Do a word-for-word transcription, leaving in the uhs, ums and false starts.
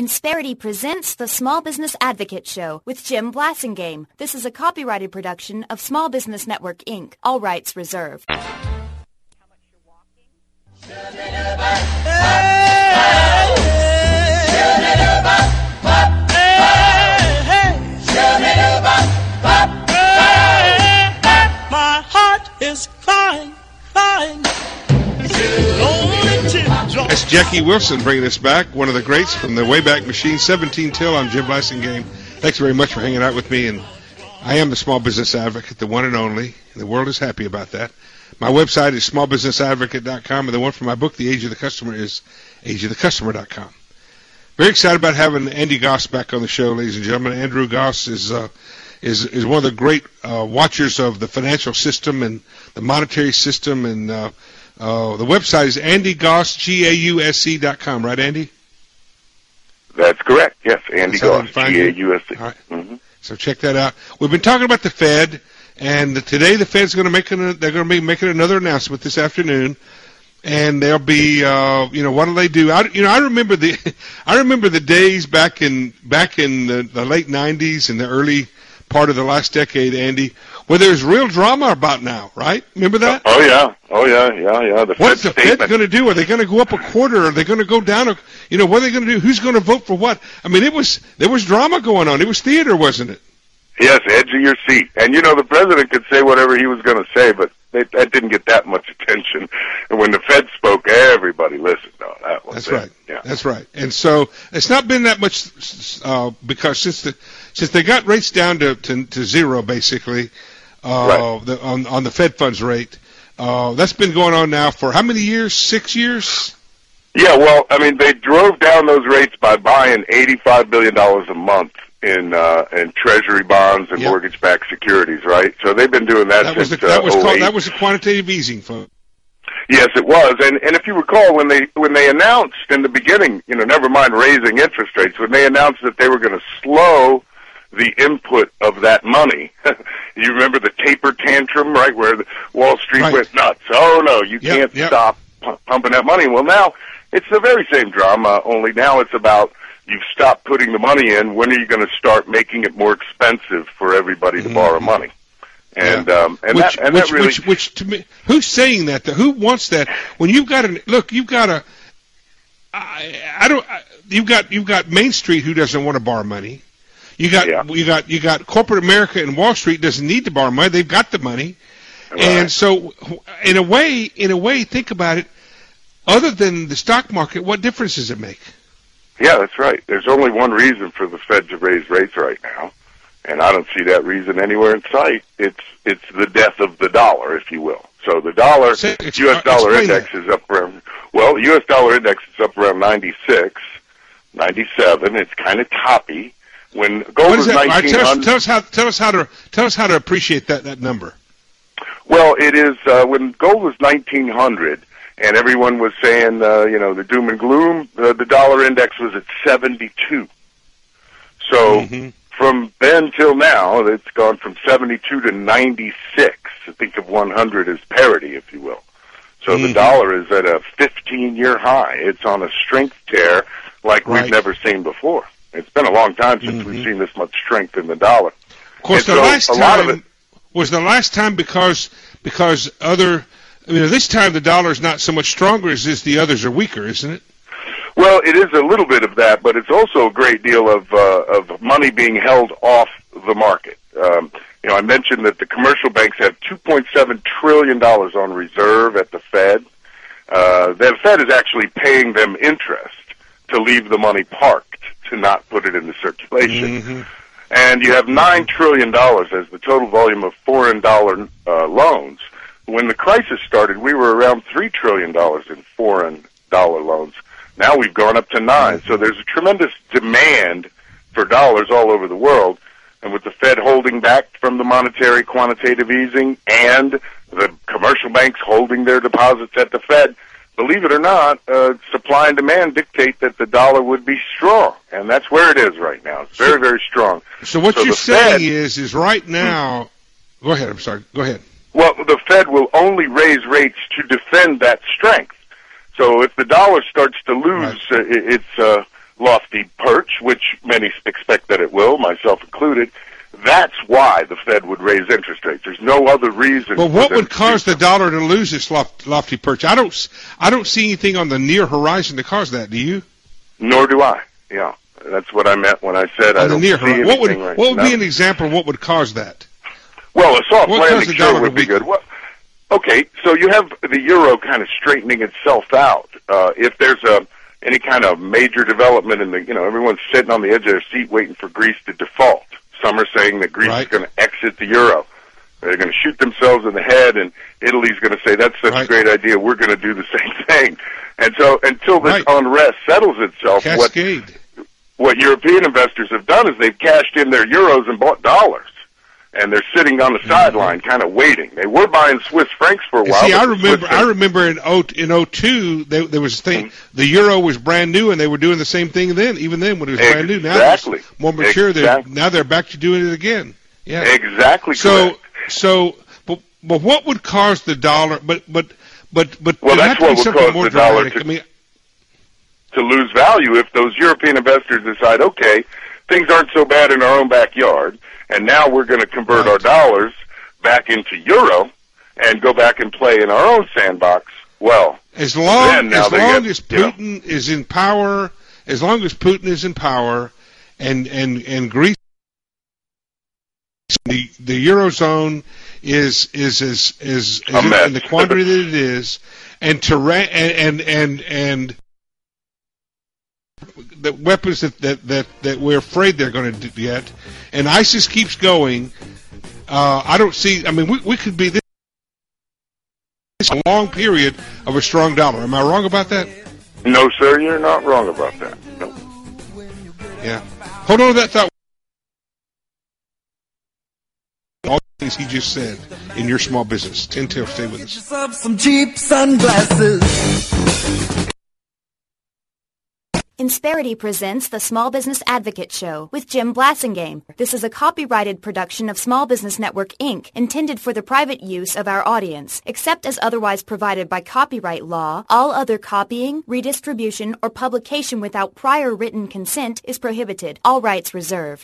Insperity presents the Small Business Advocate Show with Jim Blasingame. This is a copyrighted production of Small Business Network, Incorporated. All rights reserved. How much you're walking? My heart is crying, crying. That's Jackie Wilson bringing us back, one of the greats from the Wayback Machine, seventeen till. I'm Jim Blasingame. Thanks very much for hanging out with me, and I am the small business advocate, the one and only, and the world is happy about that. My website is small business advocate dot com, and the one for my book, The Age of the Customer, is age of the customer dot com. Very excited about having Andy Goss back on the show, ladies and gentlemen. Andrew Goss is uh, is is one of the great uh, watchers of the financial system and the monetary system, and uh, uh, the website is Andy Goss, G A U S E dot com, right, Andy? That's correct, yes, Andy Goss, G A U S E. All right. Mm-hmm. So check that out. We've been talking about the Fed, and today the Fed's going to make an, they're going to be making another announcement this afternoon, and they'll be, uh, you know, what do they do? I, you know, I remember the, I remember the days back in back in the, the late nineties and the early part of the last decade, Andy, where there's real drama about now, right? Remember that? Oh yeah, oh yeah, yeah, yeah. The What's Fed the statement. Fed going to do? Are they going to go up a quarter? Are they going to go down? A, you know, what are they going to do? Who's going to vote for what? I mean, it was there was drama going on. It was theater, wasn't it? Yes, edge of your seat. And, you know, the president could say whatever he was going to say, but they, that didn't get that much attention. And when the Fed spoke, everybody listened. No, that was That's it. right. Yeah. That's right. And so it's not been that much uh, because since the since they got rates down to to, to zero, basically, uh, Right. the, on on the Fed funds rate, uh, that's been going on now for how many years? Six years? Yeah, well, I mean, they drove down those rates by buying eighty-five billion dollars a month in uh, in Treasury bonds and Yep. mortgage-backed securities, right? So they've been doing that, That was since the, that uh, was oh called eight. that was a quantitative easing fund. Yes, it was. And and if you recall, when they when they announced in the beginning, you know, never mind raising interest rates, when they announced that they were going to slow the input of that money, you remember the taper tantrum, right, where the Wall Street Right. went nuts. Oh no, you Yep, can't yep. stop pu- pumping that money. Well, now it's the very same drama, only now it's about you've stopped putting the money in. When are you going to start making it more expensive for everybody to Mhm. borrow money? And Yeah. um, and which, that and which, that really which, which to me, who's saying that? Who wants that? When you've got a look, you've got a, I, I don't, I, you've got you've got Main Street who doesn't want to borrow money. You got Yeah. you got you got corporate America and Wall Street doesn't need to borrow money. They've got the money, Right. and so in a way, in a way, think about it. Other than the stock market, what difference does it make? Yeah, that's right. There's only one reason for the Fed to raise rates right now, and I don't see that reason anywhere in sight. It's it's the death of the dollar, if you will. So the dollar, Say- ex- U S dollar explain index that. is up around, well, U S dollar index is up around ninety-six, ninety-seven. It's kind of toppy. When gold What was is that? All right, nineteen tell, us, hundred, tell us how tell us how to tell us how to appreciate that that number. well, it is, uh, when gold was nineteen hundred, and everyone was saying, uh, you know, the doom and gloom, uh, the dollar index was at seventy-two. So Mhm. from then till now, it's gone from seventy-two to ninety-six. Think of one hundred as parity, if you will. So the Mhm. dollar is at a fifteen-year high. It's on a strength tear like Right. we've never seen before. It's been a long time since Mhm. we've seen this much strength in the dollar. Of course, And the so last a lot of time it- was the last time because because other. I mean, this time the dollar is not so much stronger as is the others are weaker, isn't it? Well, it is a little bit of that, but it's also a great deal of uh, of money being held off the market. Um, you know, I mentioned that the commercial banks have two point seven trillion dollars on reserve at the Fed. Uh, the Fed is actually paying them interest to leave the money parked, to not put it into circulation. Mm-hmm. And you have nine trillion dollars as the total volume of foreign dollar uh, loans. When the crisis started, we were around three trillion dollars in foreign dollar loans. Now we've gone up to nine. So there's a tremendous demand for dollars all over the world. And with the Fed holding back from the monetary quantitative easing and the commercial banks holding their deposits at the Fed, believe it or not, uh, supply and demand dictate that the dollar would be strong. And that's where it is right now. It's very, very strong. So what So you're the saying Fed- is is right now. Go ahead. I'm sorry. Go ahead. Well, the Fed will only raise rates to defend that strength. So if the dollar starts to lose Right. uh, its uh, lofty perch, which many expect that it will, myself included, that's why the Fed would raise interest rates. There's no other reason. Well, what for them would to cause do the dollar to lose its loft, lofty perch? I don't, s- I don't see anything on the near horizon to cause that. Do you? Nor do I. Yeah, that's what I meant when I said I On the don't near see horizon, what would anything right what would now. be an example of what would cause that? Well, a soft What landing caused the sure dollar would to be be- good. Well, okay, so you have the euro kind of straightening itself out. Uh, if there's a any kind of major development in the, you know, everyone's sitting on the edge of their seat waiting for Greece to default. Some are saying that Greece Right. is going to exit the euro. They're going to shoot themselves in the head, and Italy's going to say, that's such Right. a great idea, we're going to do the same thing. And so until this Right. unrest settles itself, what, Cascade. what European investors have done is they've cashed in their euros and bought dollars. And they're sitting on the sideline kind of waiting. They were buying Swiss francs for a And while. see, but I the Swiss remember. I francs- remember in oh in oh two there, there was a thing. Mm-hmm. The euro was brand new, and they were doing the same thing then. Even then, when it was brand new. Now Exactly. it's more mature. They're, Exactly. now they're back to doing it again. Yeah. Exactly So correct. so, but, but what would cause the dollar? But but but but Well, there'd that's have to be what would something cause more the dollar dramatic. to- I mean, To lose value if those European investors decide, okay, things aren't so bad in our own backyard, and now we're going to convert Right. our dollars back into euro and go back and play in our own sandbox. Well, as long then now as they long get- as you know. Putin is in power, as long as Putin is in power, and and and Greece, the the eurozone is is is is, A is mess. in the quandary that it is, and to ra- and and and, and the weapons that, that, that, that we're afraid they're going to get, and ISIS keeps going. Uh, I don't see. I mean, we we could be this a long period of a strong dollar. Am I wrong about that? no, sir, you're not wrong about that. No. Yeah. Hold on to that thought. All the things he just said in your small business. Tin Tail, stay with us. Up some cheap sunglasses. Insperity presents the Small Business Advocate Show with Jim Blasingame. This is a copyrighted production of Small Business Network, Incorporated, intended for the private use of our audience. Except as otherwise provided by copyright law, all other copying, redistribution, or publication without prior written consent is prohibited. All rights reserved.